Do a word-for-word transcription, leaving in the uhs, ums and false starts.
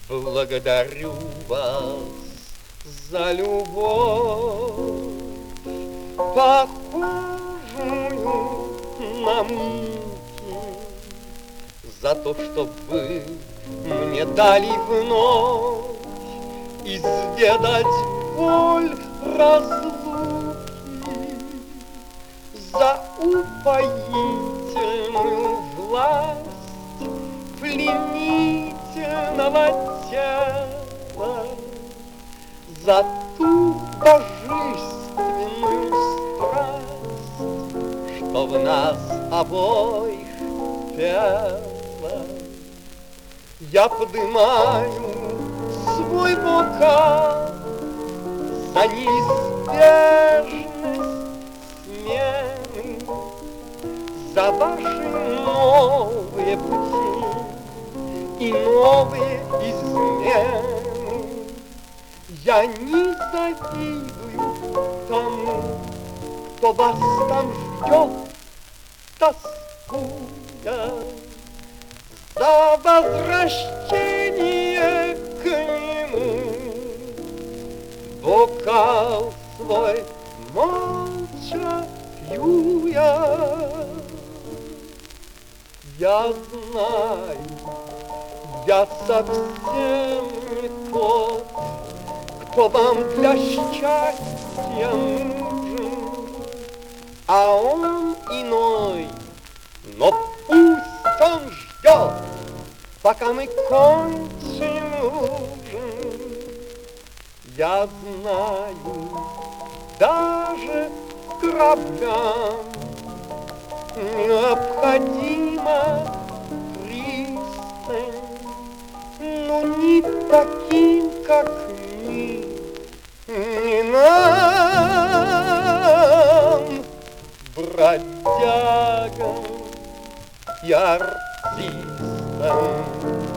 Благодарю вас за любовь, похожую на муки, за то, что вы мне дали вновь изведать боль разлуки, за упоительную власть пленительного тела, за ту божественную страсть, что в нас обоих пела. Я поднимаю свой бокал за неизбежность смены, за ваши новые пути и новые измены. Я не завидую тому, кто вас там ждет, тоскуя за возвращение к нему. Бокал свой молча пью я. Я знаю, я совсем не тот, кто вам для счастья нужен, а он иной, но пусть он ждет, пока мы кончим ужин. Я знаю, даже кораблям необходима пристань, но не таким, как мы, не нам, бродягам и артистам.